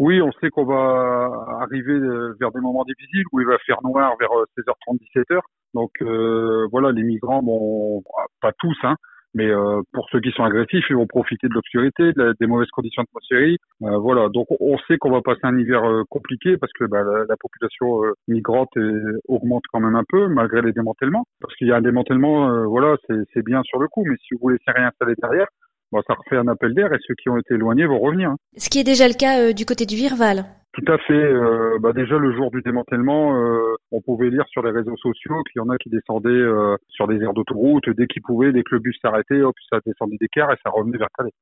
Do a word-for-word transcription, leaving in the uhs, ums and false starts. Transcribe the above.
Oui, on sait qu'on va arriver euh, vers des moments difficiles où il va faire noir vers euh, seize heures trente, dix-sept heures. Donc euh, voilà, les migrants, bon, pas tous, hein, mais euh, pour ceux qui sont agressifs, ils vont profiter de l'obscurité, de la- des mauvaises conditions atmosphériques. Euh, voilà, donc on sait qu'on va passer un hiver euh, compliqué parce que bah, la, la population euh, migrante est- augmente quand même un peu malgré les démantèlements. Parce qu'il y a un démantèlement, euh, voilà, c'est c'est bien sur le coup, mais si vous laissez rien installer derrière, bon, ça refait un appel d'air et ceux qui ont été éloignés vont revenir, hein. Ce qui est déjà le cas euh, du côté du Virval. Tout à fait. Euh, bah déjà le jour du démantèlement, euh, on pouvait lire sur les réseaux sociaux qu'il y en a qui descendaient euh, sur des aires d'autoroute dès qu'ils pouvaient, dès que le bus s'arrêtait, hop, ça descendait d'écart et ça revenait vers Calais.